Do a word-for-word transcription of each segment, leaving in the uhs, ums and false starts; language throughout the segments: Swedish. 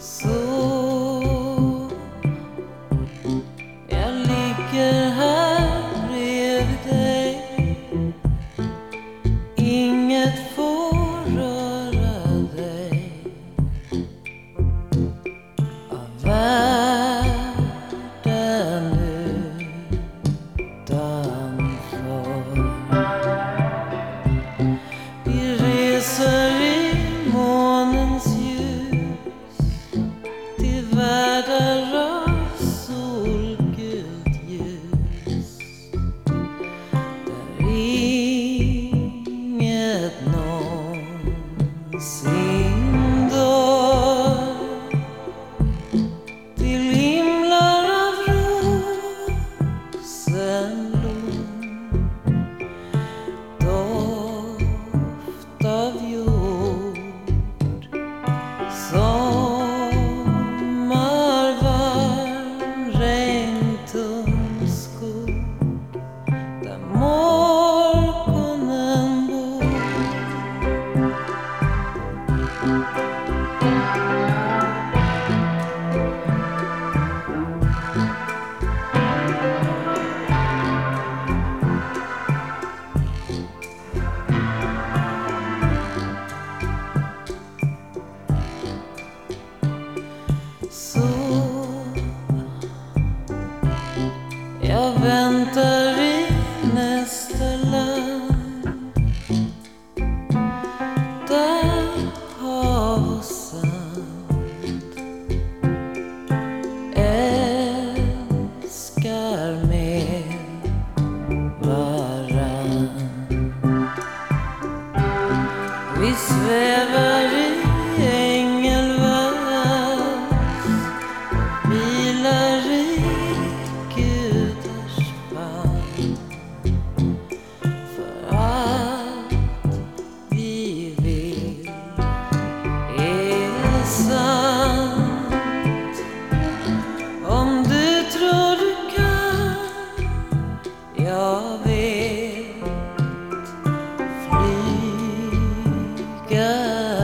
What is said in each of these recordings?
Så jag ligger här bredvid dig. Inget får röra dig av världen utanför. Vi reser i månens ljus till världar av solgult ljus, där inget någonsin dör. Till himlar av rosenblom, doft av jord, sommarvarm, regntung skog, där morgonen bor. Så jag väntar i nästa land, där hav och sand älskar med varann. Vi svävar i ängelvärld, vilar i gudars famn, för allt vi vill är sant. Om du tror du kan, jag vet, flyga,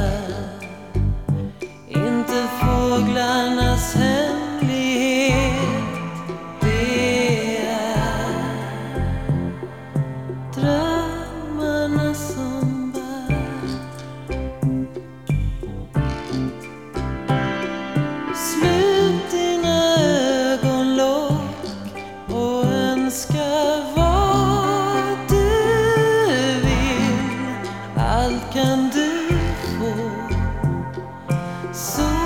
inte fåglarnas hemlighet, det är drömmarna som bär. Slut dina ögonlock och önska vad du vill, allt kan du få. Så